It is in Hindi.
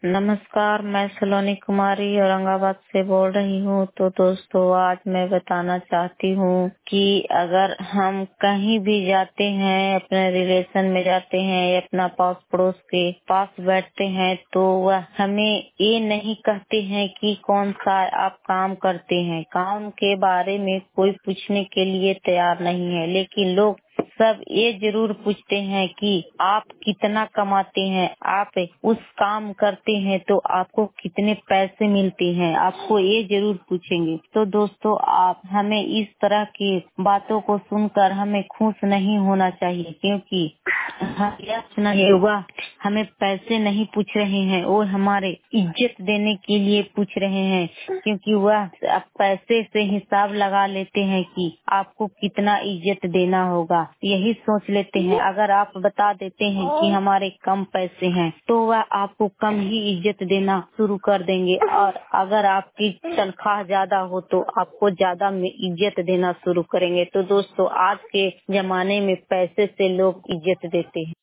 नमस्कार, मैं सलोनी कुमारी औरंगाबाद से बोल रही हूँ। तो दोस्तों, आज मैं बताना चाहती हूँ कि अगर हम कहीं भी जाते हैं, अपने रिलेशन में जाते हैं या अपना पास पड़ोस के पास बैठते हैं, तो वह हमें ये नहीं कहते हैं कि कौन सा आप काम करते हैं। काम के बारे में कोई पूछने के लिए तैयार नहीं है, लेकिन लोग सब ये जरूर पूछते हैं कि आप कितना कमाते हैं, आप उस काम करते हैं तो आपको कितने पैसे मिलते हैं, आपको ये जरूर पूछेंगे। तो दोस्तों, आप हमें इस तरह की बातों को सुनकर हमें खुश नहीं होना चाहिए, क्योंकि यह सुना वह हमें पैसे नहीं पूछ रहे हैं, वो हमारे इज्जत देने के लिए पूछ रहे हैं, क्योंकि वह पैसे से हिसाब लगा लेते हैं कि आपको कितना इज्जत देना होगा। यही सोच लेते हैं। अगर आप बता देते हैं कि हमारे कम पैसे हैं, तो वह आपको कम ही इज्जत देना शुरू कर देंगे, और अगर आपकी तनख्वाह ज्यादा हो तो आपको ज्यादा इज्जत देना शुरू करेंगे। तो दोस्तों, आज के जमाने में पैसे से लोग इज्जत देते हैं।